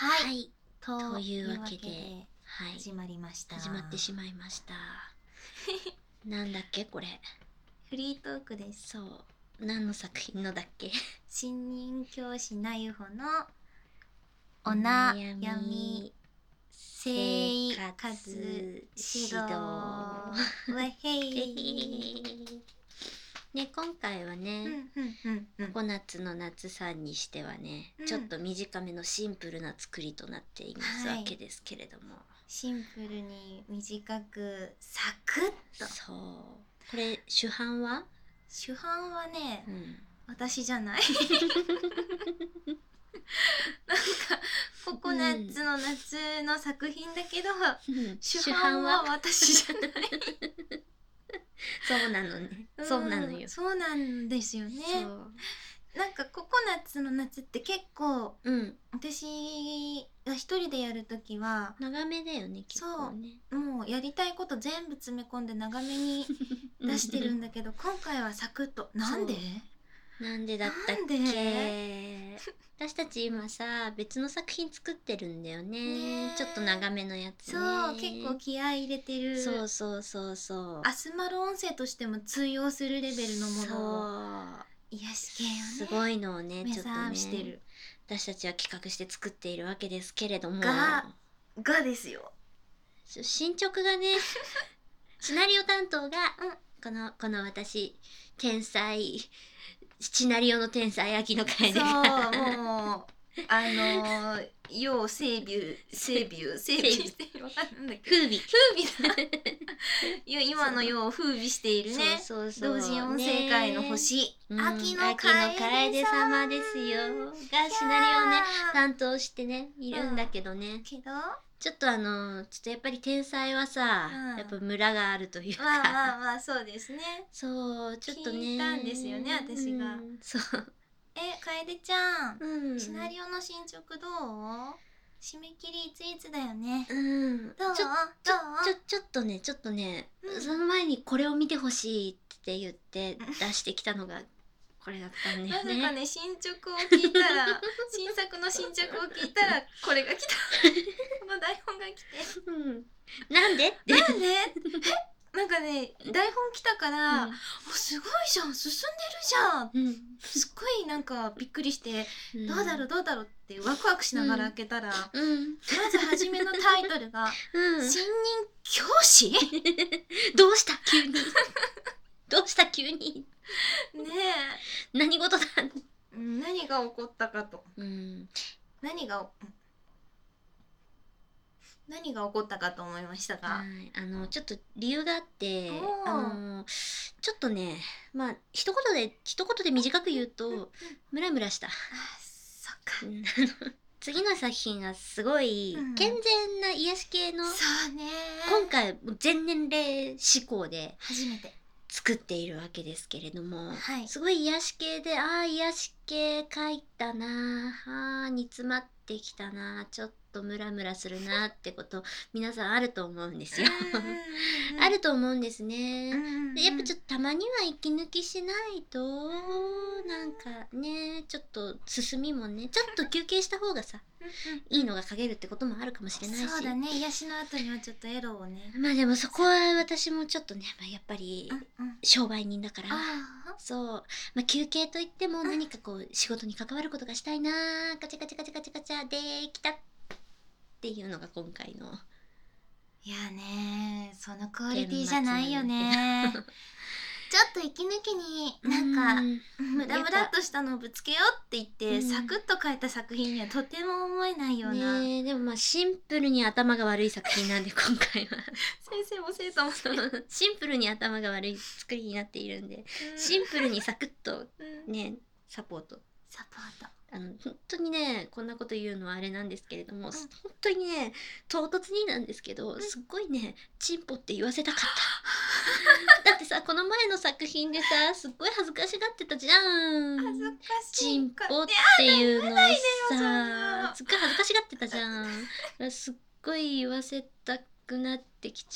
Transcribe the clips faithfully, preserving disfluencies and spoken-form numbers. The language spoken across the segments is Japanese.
はい、 はい、 とといいううわわけでけで、はい、 始まりました。 始まってしまいました。なんだっけこれ。 フリートークです。 そう、何の作品のだっけ。 新任教師なゆほのおお悩悩みみ生生活活指導。 指導。 わへい。 ね、今回はね、 うんうんうんうん。 ココナッツの夏さんにしてはね、 うんちょっと短めのシンプルな作りとなっていますはいわけですけれども、 シンプルに短くサクッと。 そうこれ主犯は、 主犯はね、 うん、 私じゃない。なんかココナッツの夏の作品だけど、 うん主犯は私じゃない。 そうなのね、そうなのよ。 そうなんですよね。 そうなんかココナッツの夏って結構、 うん、 私が一人でやるときは長めだよね結構ね。 もうやりたいこと全部詰め込んで長めに出してるんだけど、今回はサクッと。なんで？ なんでだったっなんけで？ 私たち今さ別の作品作ってるんだよね。 ねちょっと長めのやつね。 そう結構気合い入れてる。 そうそうそうそう。 アスマル音声としても通用するレベルのものを、 そう癒し系をねすごいのをね目ちょっとね指してる私たちは企画して作っているわけですけれども、 ががですよ。 進捗がねシナリオ担当が、 うんこのこの私天才シナリオの天才秋の楓そうがもうあのー、要整備整備整備してわかんないんだけど風靡風靡だいや今の世を風靡しているね。 そうそうそう同人音声界の星、 うん、 秋の秋の楓様んですよがシナリオをね担当してねいるんだけどね、 けどちょっとあのちょっとやっぱり天才はさ、 うんやっぱムラがあるというか、 まあまあまあそうですね。 そうちょっとね聞いたんですよね私が、 うん、そうえ、楓ちゃん、 うん、 シナリオの進捗どう？締め切りいついつだよね。 うんどう？ ちょどう？ ちょちょっとねちょっとね、 うん、 その前にこれを見てほしいって言って出してきたのがこれだったんだよね。 なぜかね進捗を聞いたら新作の進捗を聞いたらこれが来た。この台本が来て、 うん、なんでってなんで？え、なんかね台本来たから、 うんおすごいじゃん進んでるじゃん、 うん、 すっごいなんかびっくりして、 うん、 どうだろうどうだろうってワクワクしながら開けたら、 うんまず初めのタイトルがうん、 新任教師どうした急にどうした急にね何事だ、 え、何が起こったかと、 うん、 何が何が起こったかと思いましたが、 はい、あのちょっと理由があっておーあのちょっとねまあ一言で一言で短く言うとムラムラした。 あ、そっか、 うんあの次の作品がすごいうん健全な癒し系の、 そうね、 今回全年齢志向で初めて作っているわけですけれども、 はいすごい癒し系で、ああ癒し系書いたなあ、あ煮詰まってきたな、ちょっとムラムラするなってこと皆さんあると思うんですよ。あると思うんですね。でやっぱちょっとたまには息抜きしないとなんかねちょっと進みもねちょっと休憩した方がさいいのが書けるってこともあるかもしれないし、 そうだね、癒しの後にはちょっとエロをね、 まあでもそこは私もちょっとね、まあ、やっぱりうんうん、 商売人だから、 あそう、まあ、休憩といっても何かこう仕事に関わることがしたいな、ガチャガチャガチャガチャガチャできたっていうのが今回のいやね、そのクオリティじゃないよね。ちょっと息抜きになんかムラムラっとしたのをぶつけようって言って、 うんサクッと書いた作品にはとても思えないような、 ねえでもまあシンプルに頭が悪い作品なんで今回は先生も生徒もそうシンプルに頭が悪い作りになっているんで、シンプルにサクッとうんねサポートサポート、 あの本当にねこんなこと言うのはあれなんですけれども、本当にね唐突になんですけど、すっごいねチンポって言わせたかっただってさこの前の作品でさすっごい恥ずかしがってたじゃん。 恥ずかしチいかンポっていうのをそんなさすっごい恥ずかしがってたじゃん。すっごい言わせたくなってきちゃっ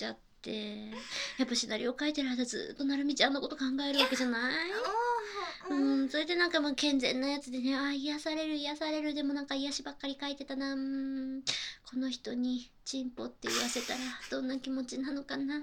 ってやっぱシナリオ書いてる間ずっとなるみちゃんのこと考えるわけじゃない？うん、それでなんかもう健全なやつでね、あー癒される癒される、でもなんか癒しばっかり書いてたな、うーんこの人にチンポって言わせたらどんな気持ちなのかな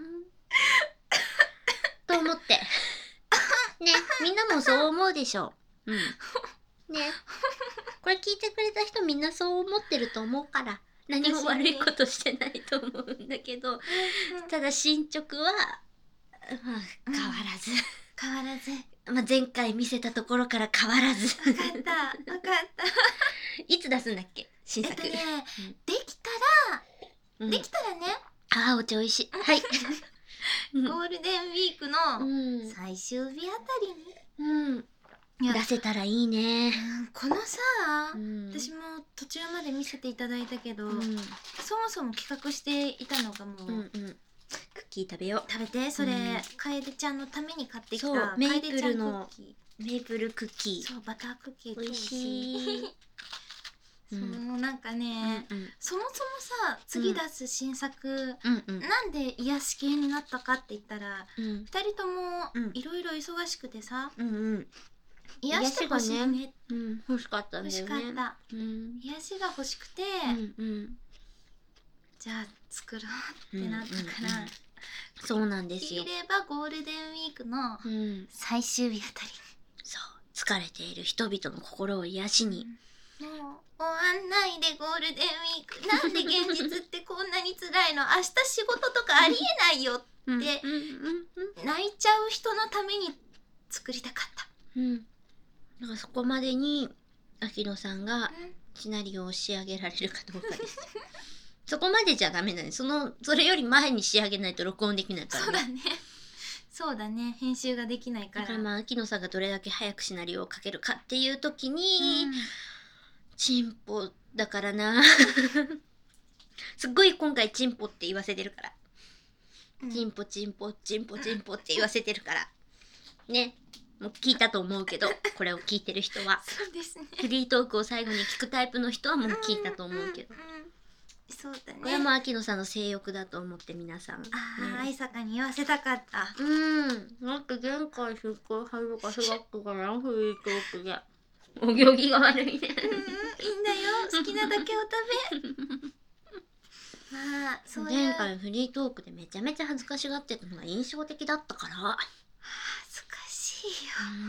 と思ってね、みんなもそう思うでしょう。うんね、これ聞いてくれた人みんなそう思ってると思うから何も悪いことしてないと思うんだけど、ただ進捗は、まあ、変わらず、 変わらず。 まあ、前回見せたところから変わらず。 分かった分かったいつ出すんだっけ新作。 えっとね、 うんできたら、 うんできたらね、 あーお茶おいしい。はい。 ゴールデンウィークのうん最終日あたりに、 うんいや出せたらいいね。 うんこのさ、 うん私も途中まで見せていただいたけど、 うんそもそも企画していたのがもう、 うんうんクッキー食べよ食べてそれ、 うん楓ちゃんのために買ってきたそうメイプル楓ちゃんのクッキう。メープルクッキー、 ーそうバタークッキー美味しい。 そううんなんかね、 うんそもそもさ次出す新作、 うんうんなんで癒し系になったかって言ったら、 うんふたりともうんいろいろ忙しくてさ、 うんうん癒してほしいね、 うん欲しかったんだよね。 欲しかった、 うん癒しが欲しくて、 うんうんじゃあ作ろうってなったから、 うんうんうんそうなんですよ。 できればゴールデンウィークのうん最終日あたりそう疲れている人々の心を癒しに。 に、もう終わんないでゴールデンウィーク、なんで現実ってこんなに辛いの、明日仕事とかありえないよってうんうんうん泣いちゃう人のために作りたかった。 うんだからそこまでに秋野さんがうんシナリオを仕上げられるかどうかです。そこまでじゃダメだね。そのそれより前に仕上げないと録音できないからね。 そうだね。そうだね。編集ができないから。 だからまあ秋野さんがどれだけ早くシナリオを書けるかっていう時に、 うんチンポだからな。すっごい今回チンポって言わせてるから。 うんチンポチンポチンポチンポって言わせてるから。ね。もう聞いたと思うけど、これを聞いてる人は。 そうですね。 フリートークを最後に聞くタイプの人はもう聞いたと思うけど。 んんうんそうだね。 これも秋野さんの性欲だと思って皆さん。 ああ、 ね愛坂に言わせたかった。 うん。なんか前回すっごい恥ずかしがったかな、フリートークで。お行儀が悪いね。 うんうん、いいんだよ。好きなだけお食べ。まあ、そういう。 前回フリートークでめちゃめちゃ恥ずかしがってたのが印象的だったから。 恥ずかしいよ。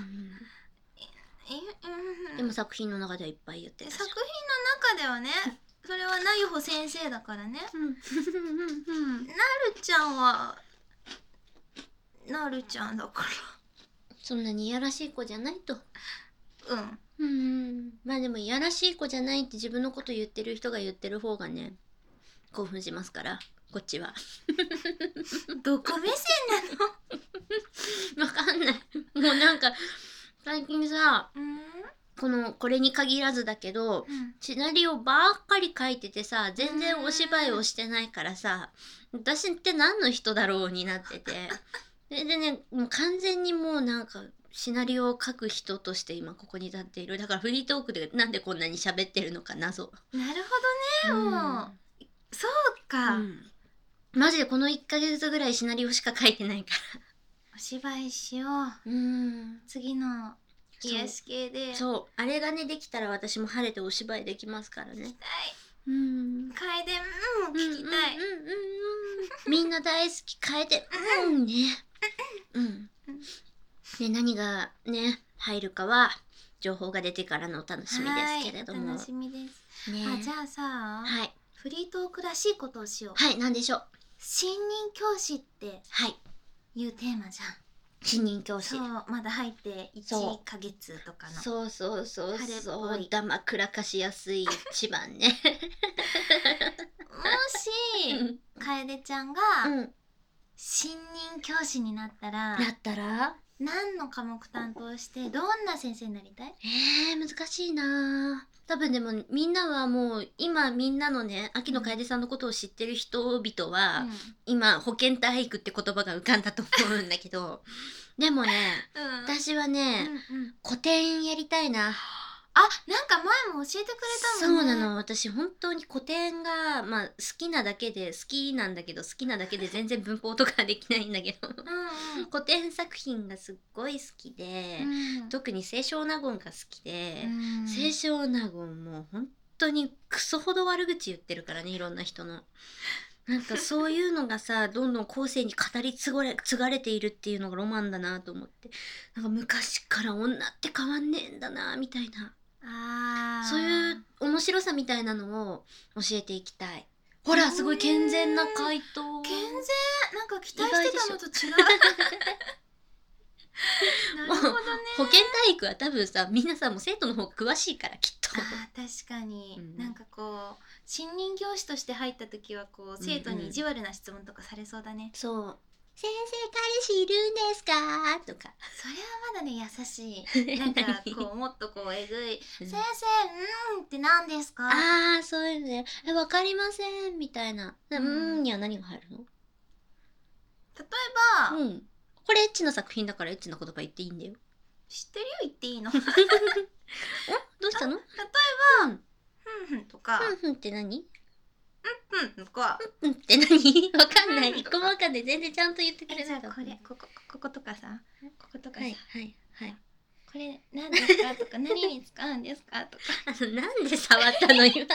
え、うん。 でも作品の中ではいっぱい言ってたじゃん。 作品の中ではね、それはなゆほ先生だからね。 うんなるちゃんはなるちゃんだかそんなにいやらしい子じゃないと。 ら。うん。 うんまあでもいやらしい子じゃないって自分のこと言ってる人が言ってる方がね興奮しますからこっちは。 どこ目線なの？ わかんない。もうなんか最近さうん。 このこれに限らずだけどうん。 シナリオばっかり書いててさ全然お芝居をしてないからさ私って何の人だろうになっててででねもう完全にもうなんかシナリオを書く人として今ここに立っている。だからフリートークでなんでこんなに喋ってるのか謎。 なるほどね。もう、そうか、 うんマジでこのいっかげつぐらいシナリオしか書いてないかお芝居しよう。 ら。うん次の癒し系で。 そうあれがねできたら私も晴れてお芝居できますからね。 聞きたい。 うん楓うん聞きたい。 うんうんうんうんみんな大好き楓うんねうんで何がね入るかは情報が出てからのお楽しみですけれども。 はい、楽しみです。 ねあ、じゃあさ、 はいフリートークらしいことをしよう。 はいなんでしょう。 新任教師ってはいいうテーマじゃん。 新任教師そうまだ入っていちそかげつとかの。 そうそうそう晴れっそぽいうだまくらかしやすい一番ねもし楓ちゃんがうん新任教師になったら、 なったら何の科目担当してどんな先生になりたい？ えー、難しいな多分でもみんなはもう今みんなのね秋野楓さんのことを知ってる人々は、今保健体育って言葉が浮かんだと思うんだけどでもねうん、うん、 私はね、 うんうん、 古典やりたいな。 あ、なんか前も教えてくれたもんね。 そうなの。私本当に古典が、まあ、好きなだけで好きなんだけど好きなだけで全然文法とかできないんだけどうんうん古典作品がすっごい好きで、 うん特に清少納言が好きで、 うん清少納言もう本当にクソほど悪口言ってるからね、いろんな人の。なんかそういうのがさどんどん後世に語り継がれ継がれているっていうのがロマンだなと思って、なんか昔から女って変わんねえんだなみたいな、 あーそういう面白さみたいなのを教えていきたい。ほらすごい健全な回答。 健全、なんか期待してたのと違う。なるほどね。 保健体育は多分さ皆さんも生徒の方が詳しいからきっと。 あー確かに、 うんなんかこう新任教師として入った時はこう生徒に意地悪な質問とかされそうだね。 そう「先生彼氏いるんですか?」とか。 それはまだね優しい。なんかこうもっとこうえぐい「先生うんって何ですか?」 ああそういうのね。えわかりませんみたいな。ううんーんには何が入るの？ 例えば、 うん。これエッチな作品だからエッチな言葉言っていいんだよ。 知ってるよ言っていいの。 おどうしたの？ 例えうん。 ばふんふんとかふんふんって何？ ふんとか、 うんって何？わかんない。 うん一個もわかんない。全然ちゃんと言ってくれえじゃあなかった。 これこここことかさこことかさ、 はいはいはい。 これ何ですかとか何に使うんですかとか。 あのなんで触ったの今？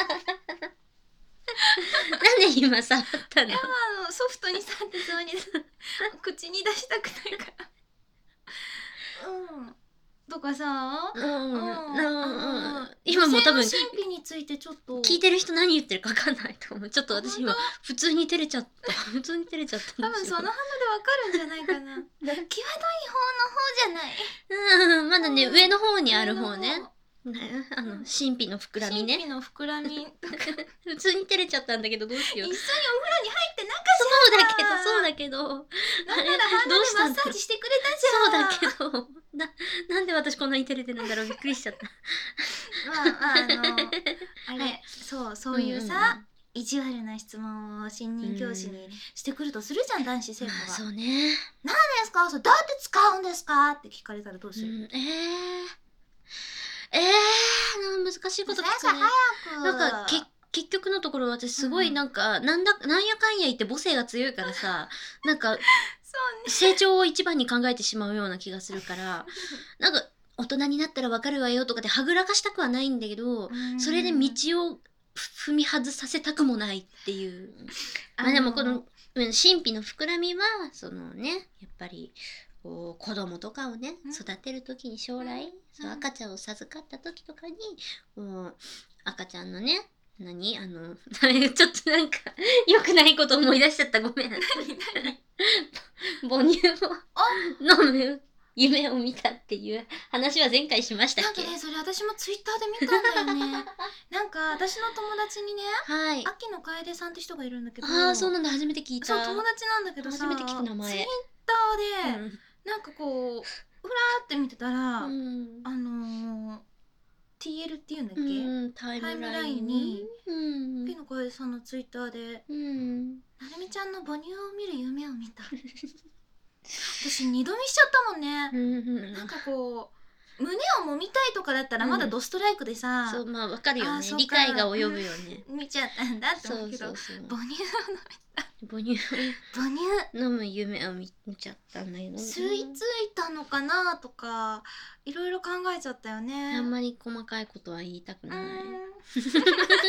なんで今触ったの？ いやあのソフトに触ってそうに口に出したくないから。うん。とかさ、 うんうんうんうん。 今もう多分今もう多分神秘についてちょっと聞いてる人何言ってるかわかんないと思う。ちょっと私今本普通に照れちゃった。普通に照れちゃったん多分ですよ。 その反応でわかるんじゃないかな。際どい方の方じゃない。 うんまだね、 うん上の方にある方ね上の。 ねあのうん神秘の膨らみね。 神秘の膨らみとか一緒に普通に照れちゃったんだけどどうしよう。 お風呂に入ってなんかそうだけどそうだけど。 なんなら鼻でどうしたんだマッサージしてくれたじゃん。 そうだけどななんで私こんなに照れてるんだろう、びっくりしちゃった。 まあまああのあれ、 はいそうそういうさ、意地悪な質問を新任教師にしてくるとするじゃん、男子生徒が。 まあそうね。 何ですかそれどうやって使うんですかって聞かれたらどうする？ うん、えー、えー、難しいこと聞先生くね。 早く。 なんかけ結局のところ私すごいなんか、なんだなんやかんや言って母性が強いからさなんかそうね。 成長を一番に考えてしまうような気がするからなんか大人になったらわかるわよとかではぐらかしたくはないんだけど、それで道を踏み外させたくもないっていう。まあでもこのうん神秘の膨らみはそのねやっぱりこう子供とかをねうん育てる時に将来、 うんそう赤ちゃんを授かった時とかにこう赤ちゃんのね何あのちょっとなんか良くないこと思い出しちゃった、ごめん。母乳を飲む夢を見たっていう話は前回しましたっけ？ なんかねそれ私もツイッターで見たんだよね。なんか私の友達にねはい。 秋の楓さんって人がいるんだけど、 ああそうなんだ、初めて聞いた。 そう友達なんだけどさ、 初めて聞く名前ツイッターで、 うんなんかこうふらーって見てたら、 うんあのー、ティーエル っていうんだっけ、 うん、タイムラインタイムラインにうん秋の楓さんのツイッターでうんなるみちゃんの母乳を見る夢を見た。私二度見しちゃったもんね。 うんなんかこう胸を揉みたいとかだったらまだドストライクでさ、 そうまあわかるよね、 あーそっか理解が及ぶよね。 見ちゃったんだってそ思うけど、 うそうそう。 母乳母乳母乳を飲む夢を見見ちゃったんだけど、 吸い付いたのかなとかいろいろ考えちゃったよね。 あんまり細かいことは言いたくうない。 ーち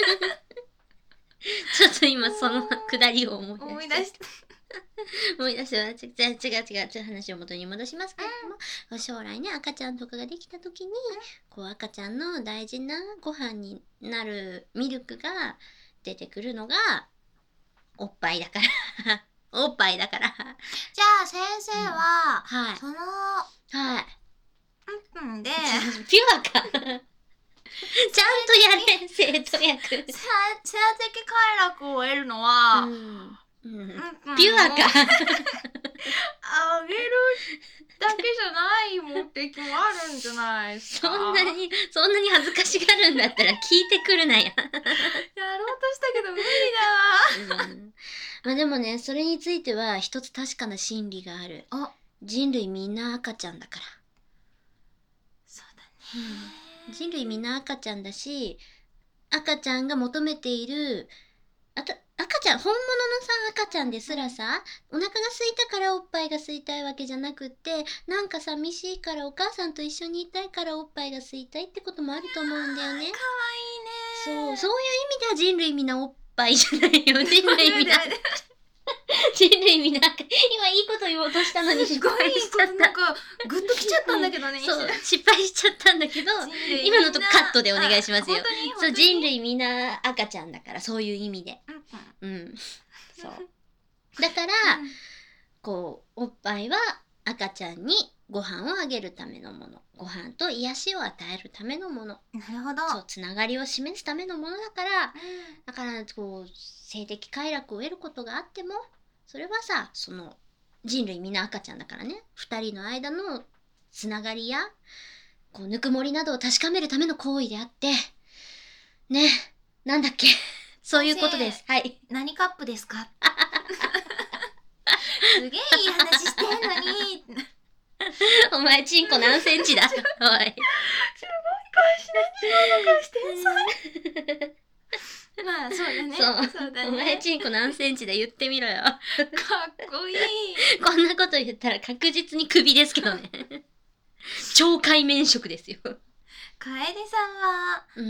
ょっと今そのくだりを思いん思い出し出したた。 思い出してち違う違う違うちょっと話を元に戻しますけれども、将来ね赤ちゃんとかができた時に、こう赤ちゃんの大事なご飯になるミルクが出てくるのがおっぱいだからおっぱいだからじゃあ先生は、 はいそのはいうんでピュアかちゃんとやれ生徒役性性的快楽を得るのは、 うんうんうんピュアかあげるだけじゃない目的もあるんじゃないですか。 そんなにそんなに恥ずかしがるんだったら聞いてくるなややろうとしたけど無理だわ。 うんまあでもねそれについては一つ確かな真理がある。 あ、 人類みんな赤ちゃんだから。 そうだね。 人類みんな赤ちゃんだし、赤ちゃんが求めているあた赤ちゃん、本物のさ赤ちゃんですらさ、お腹が空いたからおっぱいが吸いたいわけじゃなくって、なんか寂しいからお母さんと一緒にいたいからおっぱいが吸いたいってこともあると思うんだよね。 かわいいね。 そう、そういう意味では人類みんなおっぱいじゃないよ。人類みんな人類みんな今いいこと言おうとしたのに失敗しちゃった。 なんかグッときちゃったんだけどね。 そう、失敗しちゃったんだけど、今のとカットでお願いしますよ。そう、人類みんな赤ちゃんだから、そういう意味で。うん、うん、そう。だから、うん、こうおっぱいは赤ちゃんにご飯をあげるためのもの、ご飯と癒しを与えるためのもの。 なるほど。 そう、つながりを示すためのものだから、うん、だからこう性的快楽を得ることがあっても、それはさ、その人類みんな赤ちゃんだからね、二人の間のつながりやこうぬくもりなどを確かめるための行為であってね、なんだっけそういうことです。はい。 何カップですかすげえいい話してんのにお前チンコ何センチだおい。すごい返し何今の返して天才まあそうだね。 そうそうだね。お前チンコ何センチで言ってみろよ。かっこいい。 こんなこと言ったら確実にクビですけどね。超海綿色ですよ。 楓さんは、 うん、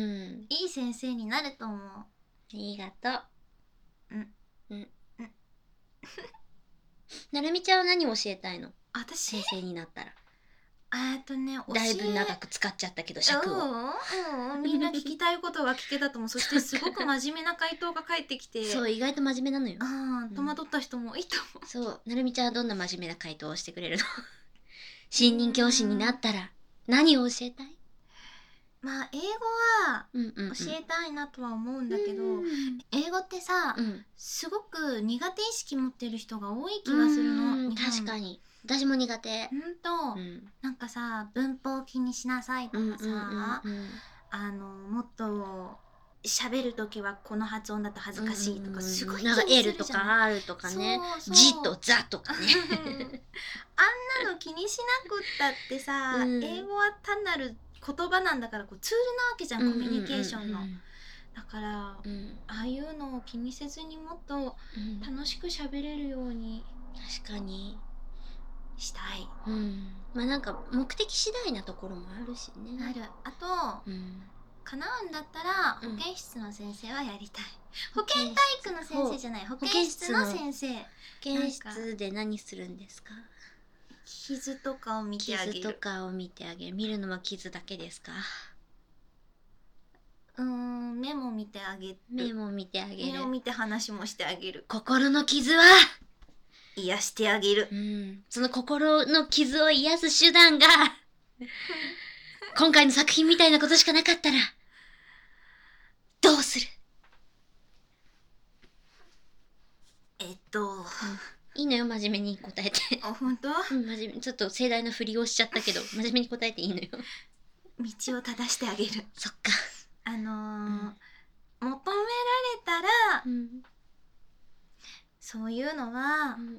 いい先生になると思う。 ありがとう。うんうんうん。なるみちゃんは何を教えたいの？ 私先生になったら。 えっとね、 だいぶ長く使っちゃったけど尺を。 うんうん、みんな聞きたいことが聞けたと思う。そしてすごく真面目な回答が返ってきてそう、意外と真面目なのよ。 ああ、戸惑った人もいいと思う。 そう、なるみちゃんはどんな真面目な回答をしてくれるの？新任教師になったら何を教えたい？ まあ英語は教えたいなとは思うんだけど、うんうん、英語ってさ、うん、すごく苦手意識持ってる人が多い気がするの。 確かに私も苦手。 ほんと、うん、なんかさ、文法気にしなさいとかさ、うんうんうんうん、あのもっと喋るときはこの発音だと恥ずかしいとか、すごい気にするじゃん。 なんか L とか R とかね、G とザとかねあんなの気にしなくったってさ、うん、英語は単なる言葉なんだから、こうツールなわけじゃん、コミュニケーションの。だから、うん、ああいうのを気にせずにもっと楽しく喋れるように、 うん、確かにしたい。 うん、まあなんか目的次第なところもあるしね。 ある。あと、うん、叶うんだったら保健室の先生はやりたい。保健体育の先生じゃない、保健室の先生。保健室で何するんですか？ 傷とかを見てあげる。 傷とかを見てあげる。見るのは傷だけですか？ うーん、目も見てあげる。 目も見てあげる。 目を見て話もしてあげる。 心の傷は癒してあげる。 うん、その心の傷を癒す手段が今回の作品みたいなことしかなかったらどうする？ えっと、うん、 いいのよ、真面目に答えて。 あ、本当？ うん、真面目。ちょっと盛大な振りをしちゃったけど真面目に答えていいのよ。 道を正してあげる。 そっか。 あのーうん、求められたら、うん、そういうのは、うん、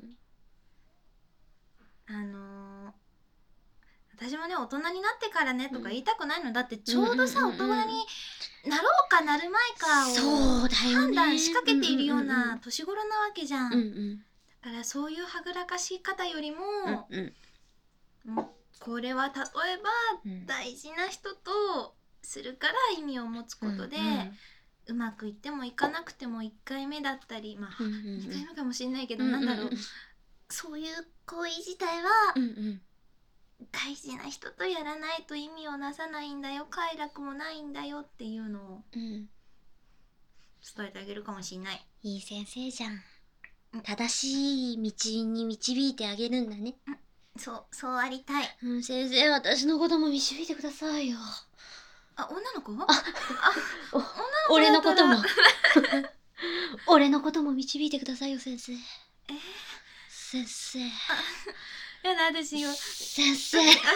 あのー、私もね、大人になってからねとか言いたくないの。だってちょうどさ、大人になろうかなるまいかを判断しかけているような年頃なわけじゃん。うんうん、だからそういうはぐらかし方よりも、うんうん、もうこれは例えば大事な人とするから意味を持つことで、うんうん、うまくいってもいかなくてもいっかいめだったり、まあいっかいめかもしれないけど、うんうん、なんだろう、そういう行為自体は、うんうん、大事な人とやらないと意味をなさないんだよ、快楽もないんだよっていうのを伝えてあげるかもしれない。 いい先生じゃん。正しい道に導いてあげるんだね。 うん、そうそうありたい。 うん、先生、私のことも導いてくださいよ。 あ、女の子？あ、 あ、女の子俺のことも俺のことも導いてくださいよ、先生。えー、先生。 やだ、私よ。 先生。 女子校だ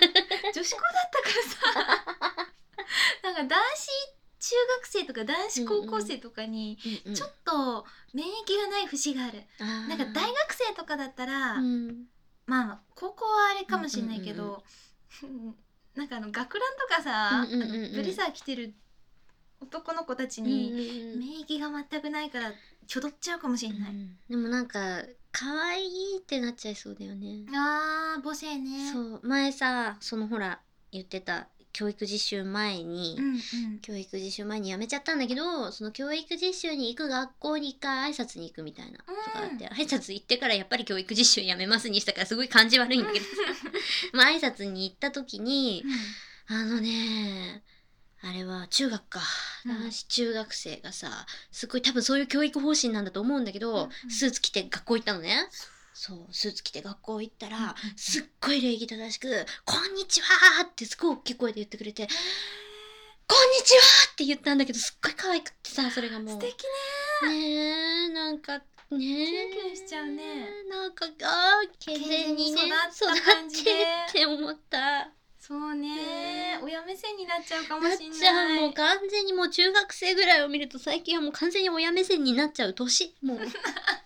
ったからさ。なんか男子中学生とか男子高校生とかにちょっと免疫がない節がある。うんうん、なんか大学生とかだったら、うん、まあ高校はあれかもしれないけど、うんうんうん、 なんかあの学ランとかさ、 うんうんうんうんあのブレザー着てる男の子たちうんうんにうん免疫が全くないからちょどっちゃうかもしれない、 うんでもなんか可愛いってなっちゃいそうだよね。 あー母性ね。 そう前さそのほら言ってた教育実習前に、 うんうん教育実習前に辞めちゃったんだけど、その教育実習に行く学校に一回挨拶に行くみたいなことがあって、挨拶行ってからやっぱり教育実習辞めますにしたからすごい感じ悪いんだけどさまあ挨拶に行った時に、あのねあれは中学か、 うん男子中学生がさすごい多分そういう教育方針なんだと思うんだけど、 うんうんスーツ着て学校行ったのね。そうスーツ着て学校行ったら、 うんうんうんすっごい礼儀正しく「こんにちは!」ってすごい大きい声で言ってくれて「こんにちは!」って言ったんだけどすっごい可愛くってさ、それがもう素敵ね。 ねえなんかねえキュンキュンしちゃうね。 なんかあー健全にね健全に育った感じで育ってって思った。 そうね、親目線になっちゃうかもなっしんない。 ちゃう、もう完全にもう中学生ぐらいを見ると最近はもう完全に親目線になっちゃう年もうあら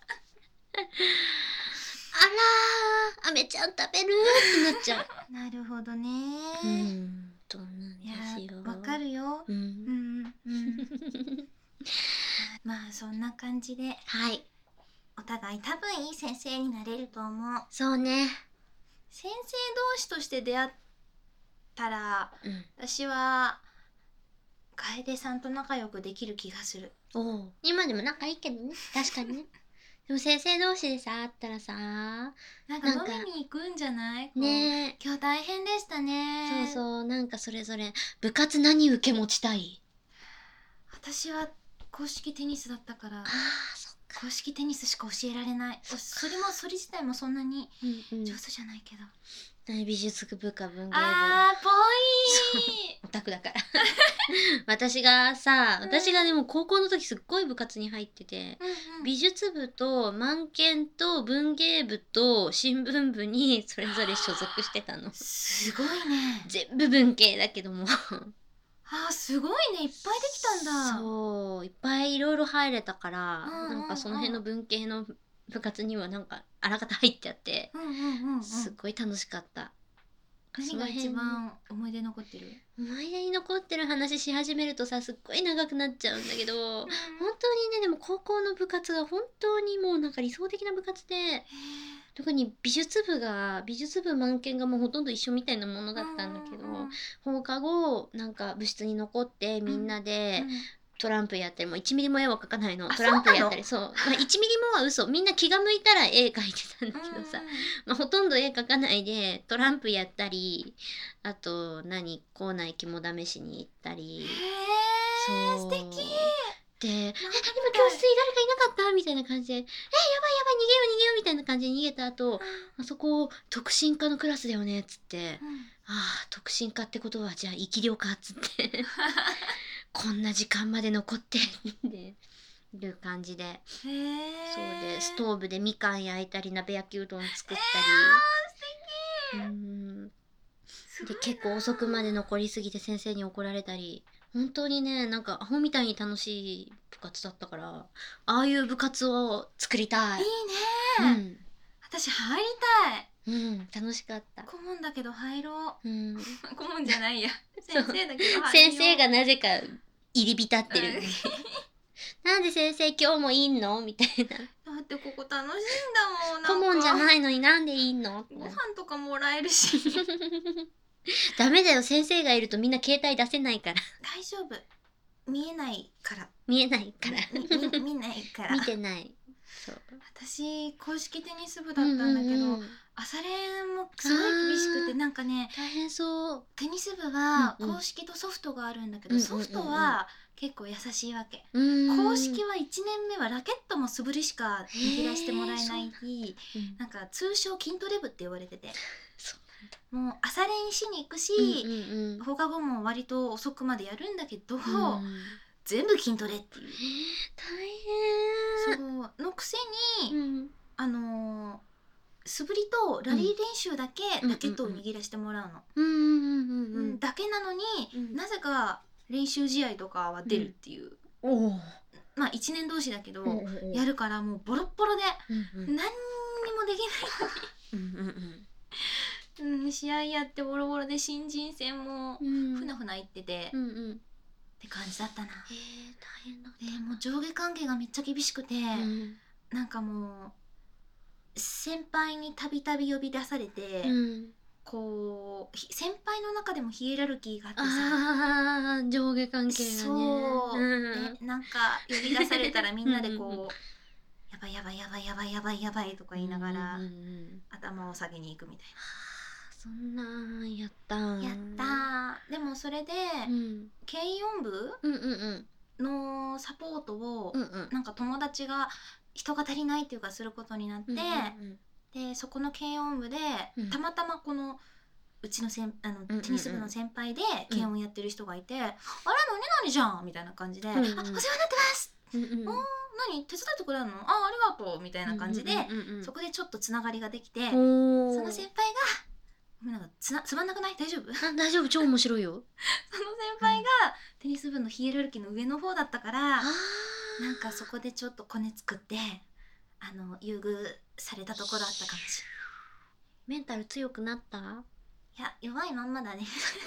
ーあめちゃん食べるってなっちゃうなるほどね。 うんそうなんいやですよ。 わかるよ。 ううんんうん。まあそんな感じではいお互い多分いい先生になれると思う。 そうね先生同士として出会ったらうん私は楓さんと仲良くできる気がする。 おう今でも仲いいけどね確かにねでも先生同士でさ会ったらさなんかなんか飲みに行くんじゃない？こうねえ今日大変でしたね。 そうそうなんかそれぞれ部活何受け持ちたい？ 私は公式テニスだったからあーそっか公式テニスしか教えられない。それもそれ自体もそんなにうんうん上手じゃないけど、 美術部か文芸部あーぽいオタクだから私がさ私がでも高校の時すっごい部活に入ってて、 うんうん美術部と漫研と文芸部と新聞部にそれぞれ所属してたのすごいね。 全部文系だけどもあーすごいね、いっぱいできたんだ。 そういっぱいいろいろ入れたから、 うんうんうんなんかその辺の文系の部活にはなんかあらかた入っちゃって、 うんうんうんうん。 すっごい楽しかった。 何が一番思い出残ってる？ 思い出に残ってる話し始めるとさすっごい長くなっちゃうんだけど、 うん本当にねでも高校の部活が本当にもうなんか理想的な部活で、 へ特に美術部が美術部満研がもうほとんど一緒みたいなものーだったんだけど、 うんうんうん放課後なんか部室に残ってみんなでトランプやったり、もういちミリも絵は描かないの。 あトランプやったりそう、まあ、いちミリもは嘘、みんな気が向いたら絵描いてたんだけどさ、まあ、ほとんど絵描かないでトランプやったり、あと何校内肝試しに行ったり、 へーそう素敵。 で、え、今か教室に誰かいなかったみたいな感じで、え、やばいやばい逃げよう逃げようみたいな感じで逃げた後、あそこ特進科のクラスだよねっつって、ああ特進科ってことはじゃあ生き量かっつってこんな時間まで残ってってる感じで、 へーそうでストーブでみかん焼いたり鍋焼きうどん作ったり、うーんで結構遅くまで残りすぎて先生に怒られたり、本当にねなんかアホみたいに楽しい部活だったから、ああいう部活を作りたい。 いいね、私入りたい。 うん、うん、楽しかった。 顧問だけど入ろう。 うん、 顧問じゃないやそう先生だけど入ろう。 先生がなぜか入り浸ってる、 うんなんで先生今日もいんのみたいな。 だってここ楽しいんだもん。 顧問じゃい。 ないのになんでいんのご飯とかもらえるしダメだよ、先生がいるとみんな携帯出せないから大丈夫、見えないから見えないからみみ見ないから見てない。そう私公式テニス部だったんだけど、 うんうんうん朝練もすごい厳しくて、 あーなんかね大変そう。 テニス部はうんうん公式とソフトがあるんだけど、 うんうんうんうんソフトは結構優しいわけ、 うーん公式はいちねんめはラケットも素振りしか握らせてもらえない、 うんなんか通称筋トレ部って言われてて、 そうもう朝練しに行くし、 なんだ。うんうんうん放課後も割と遅くまでやるんだけど、 うん全部筋トレっていう大変。 そうのくせに、 うんあのー素振りとラリー練習だけうんラケットを握らせてもらうの、 うんうんうんううんん。 だけなのに、 うんなぜか練習試合とかは出るっていう、 おお。 まあいちねん同士だけど、 うんやるからもうボロッボロでうんうん何にもできないうんうんうん。 うん、試合やってボロボロで新人戦もうんふなふな言ってて、 うんうんって感じだったな。 えー、大変だったでもう上下関係がめっちゃ厳しくて、 うんなんかもう先輩にたびたび呼び出されて、 うんこうひ先輩の中でもヒエラルキーがあってさ、 あー上下関係がねそう、 うんでなんか呼び出されたらみんなでこうやばいやばいやばいやばいやばいやばいとか言いながら、 うんうんうん頭を下げに行くみたいそんなんやったんな。やったー。でもそれで、 うん軽音部うんうんうんのサポートを、 うんうんなんか友達が人が足りないっていうかすることになって、 うんうんでそこの軽音部で、 うんたまたまこのうちのせんあの、 うんうんテニス部の先輩で軽音やってる人がいて「あれ何々じゃん」みたいな感じで「 うんうんあお世話になってます」 うんうんおー何手伝ってくれるのあありがとう」みたいな感じで、 うんうんうんうんそこでちょっとつながりができて、 おそーの先輩がごめんなんかつなつまんなくない大丈夫そのあ大丈夫超面白いよ先輩がテニス部のヒエラルキーの上の方だったから、 あなんかそこでちょっとコネ作ってあの優遇されたところあったかもしメンタル強くなったれない。いや弱いまんまだね。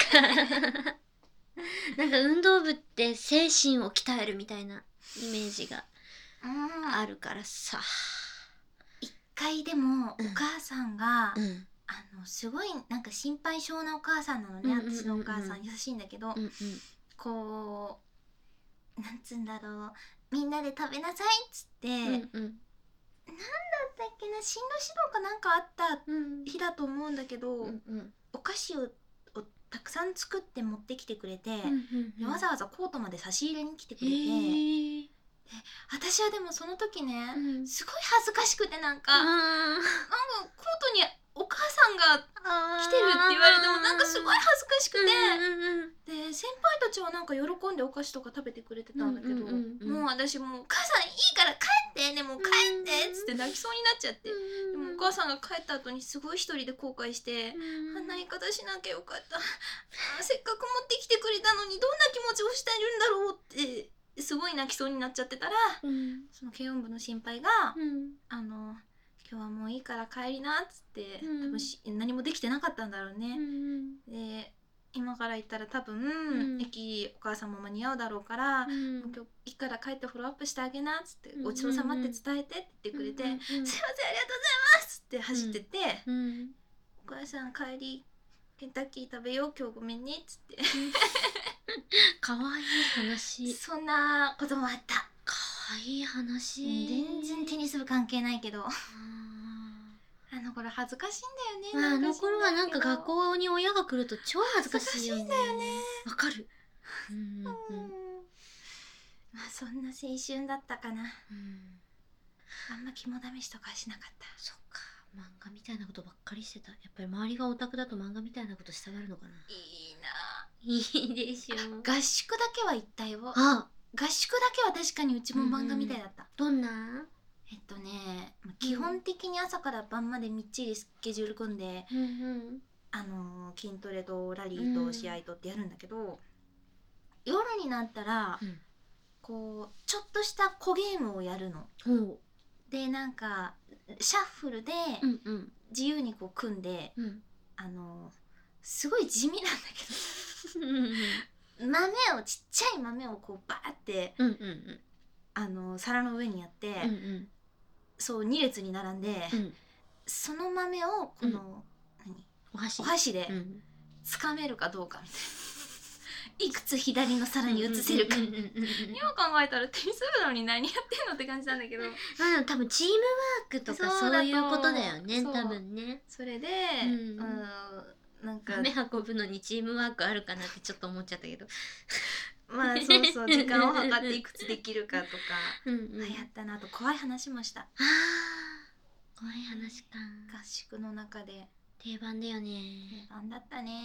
なんか運動部って精神を鍛えるみたいなイメージがうんあるからさ一回でもおうん母さんが、 うんあのすごいなんか心配性なお母さんなのね、 うんうんうんうん私のお母さん優しいんだけど、 うんうんこうなんつうんだろうみんなで食べなさいっつって、 うんなんだうんったっけな進路指導かなんかあったうん日だと思うんだけど、 うんうんお菓子ををたくさん作って持ってきてくれて、 うんでわざわざコートまで差し入れに来てくれて、 へー私はでもその時ね、 うんすごい恥ずかしくてなんか、なんかあコートにお母さんがー来てるって言われてもなんかすごい恥ずかしくて、 うんうんで先輩たちはなんか喜んでお菓子とか食べてくれてたんだけど、 うんうんうんうんもう私もう「お母さんいいから帰ってねもう帰って」っつって泣きそうになっちゃって、でもお母さんが帰った後にすごい一人で後悔して、あんな言い方しなきゃよかった、あーせっかく持ってきてくれたのにどんな気持ちをしてるんだろうってすごい泣きそうになっちゃってたら、 うんその軽音部の心配がうん 「あの今日はもういいから帰りな」っつって、 うん多分し何もできてなかったんだろううね。 んで今から行ったら多分、 ん駅お母さんも間に合うだろうから、 うんもう今日いいから帰ってフォローアップしてあげなっつって、 うんごちそうさまって伝えてって言ってくれて、 うんうんうんすいませんありがとうございますって走ってって、 うんお母さん帰りケンタッキー食べよう今日ごめんねっつってかわいい話そんなこともあった。 かわいい話全然テニス部関係ないけどああの頃恥ずかしいんーまああだよね。 の頃はなんか学校校に親が来ると超恥ずかしいよね恥ずかしいんだよねわかるうんうんうんまあそんな青春だったかな。 うんあんま肝試しとかはしなかった。 そっか漫画みたいなことばっかりしてたやっぱり周りがオタクだと漫画みたいなことしたがるのかないいないいでしょ合宿だけは行ったよ。 あ合宿だけは確かにうちも漫画みたいだった。 どんなえっとねまあ基本的に朝から晩までみっちりスケジュール組んで、 うんうんあのー筋トレとラリーと試合とってやるんだけど、夜になったら、 うんこうちょっとした小ゲームをやるの。 ほでなんかシャッフルでううんうん自由にこう組んで、 うんあのーすごい地味なんだうんけど豆をちっちゃい豆をこうバーってうんうんあの皿の上にやって、 うんうんそうに列に並んで、 うんその豆をこの、何お箸お箸でうんつかめるかどうかみたいな、いくつ左の皿に移せるか、 うんうんうんうんうん今考えたらテニス部なのに何やってんのって感じなんだけど、 まあでも多分チームワークとかそうだとそういうことだよねそう多分ねそれで、 うんうんなんか豆運ぶのにチームワークあるかなってちょっと思っちゃったけどまあそうそう時間を計っていくつできるかとかうんうん流行ったな。あと怖い話もした。 あー怖い話か合宿の中で定番だよね定番だったね、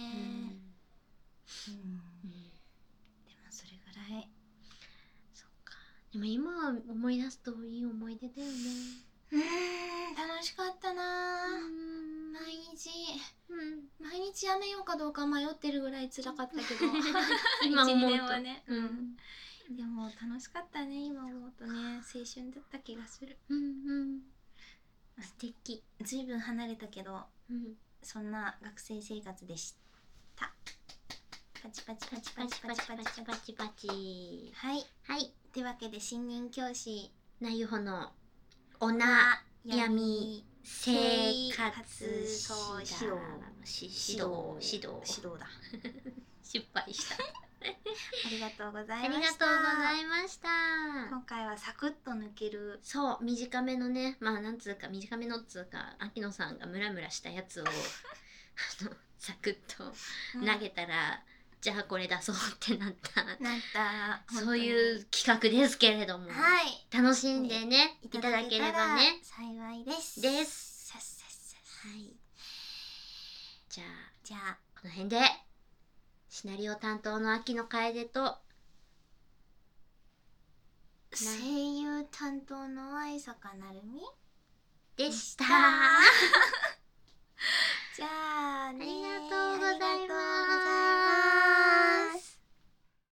うんうんうんでもそれぐらいそっかでも今思い出すといい思い出だよねうーん楽しかったな、 うん毎日うん毎日やめようかどうか迷ってるぐらい辛かったけど今思うといちにねんはね、 ううんん、でも楽しかったね。今思うとね青春だった気がする。 うんうん素敵ずいぶん離れたけどうんそんな学生生活でした。パチパチパチパチパチパチパチパチパチ。 はいはい。 というわけで新任教師なゆほのおなやみ生活指導指導指導指導だ失敗したありがとうござありいました。 がとうございました。 今回はサクッと抜ける、 そう短めのね、まあなんつうか短めのっつうか、秋野さんがムラムラしたやつをあのサクッと投げたら、うん、じゃあこれ出そうってなったなったそういう企画ですけれども、 はい、 楽しんでね、ねいただければね幸いですですさっさっさはい。じゃあじゃあこの辺でシナリオ担当の秋野楓と声優担当の愛坂なるみでした。 じゃあね、 ありがとうございます。